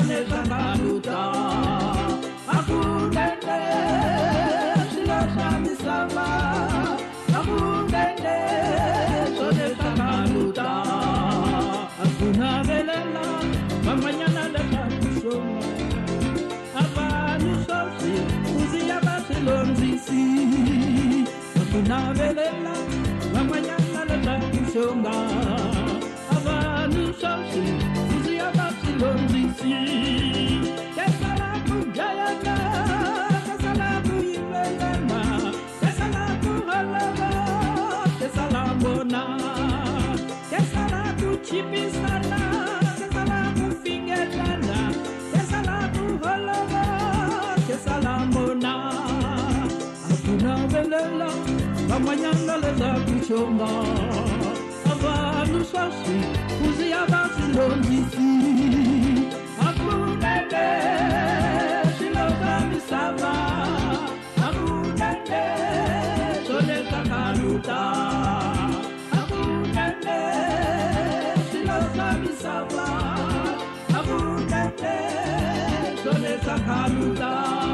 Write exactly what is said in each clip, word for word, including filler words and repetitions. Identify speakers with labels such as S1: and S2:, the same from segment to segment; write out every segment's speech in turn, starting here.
S1: sone sakaluta akudende silo samisama akudende sone sakaluta akunavelela mamanyana leta kushoma abanu sosi uzia basilonzisi akunavelela mamanyana leta kushoma abanu sosi uzia basilonzisi kesala kujayana kesala kuimelana kesala kuhalava kesala bona kesala kuchipisana kesala kufingelana kesala kuhalava kesala bona akuna velela kamanyanga leza kushonga abantu sasi uzia basilonzisi akudende silozamisava akudende sone sakaluta akudende silozamisava akudende sone sakaluta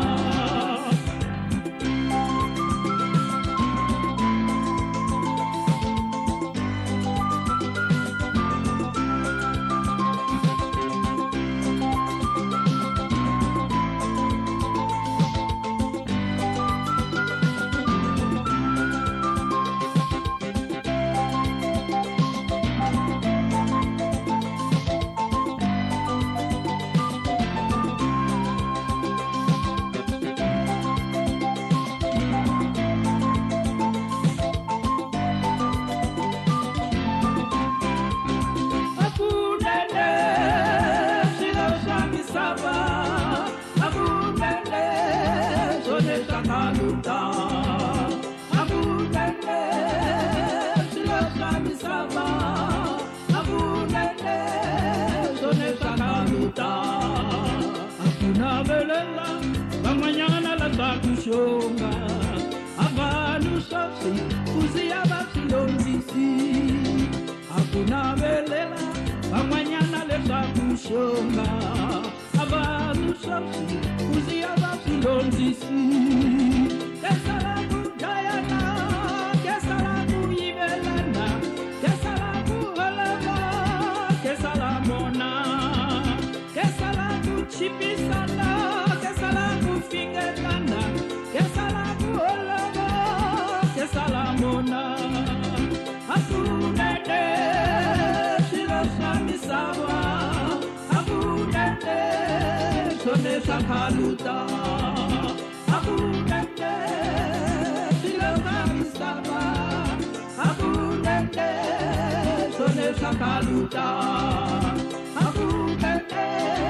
S1: akuna velela vamanyana lata kushonga avanu sosi uzia basilonzisi akuna velela vamanyana lata kushonga avanu sosi uzia basilonzisi kesala kujayana kesala kuivelana kesala kuhalava kesala mona kesala kuchipisana kesala kufingelana kesala kuhalava kesala mona akudende silosamisava akudende sone sakaluta akudende silosamisava akudende sone sakaluta akudende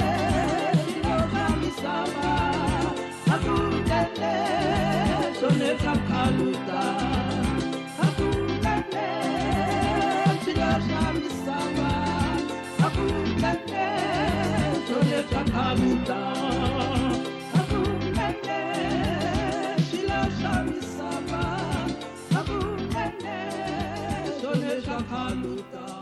S1: silosamisava akudende sone sakaluta akudende silosamisava akudende sone sakaluta akudende silosamisava akudende sone sakaluta